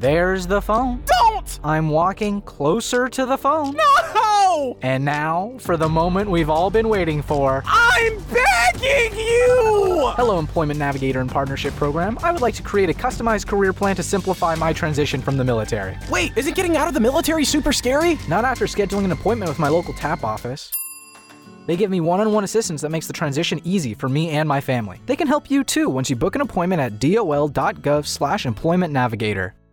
There's the phone. Don't! I'm walking closer to the phone. No! And now, for the moment we've all been waiting for. I'm begging you! Hello, Employment Navigator and Partnership Program. I would like to create a customized career plan to simplify my transition from the military. Wait, isn't getting out of the military super scary? Not after scheduling an appointment with my local TAP office. They give me one-on-one assistance that makes the transition easy for me and my family. They can help you too once you book an appointment at dol.gov/employment navigator.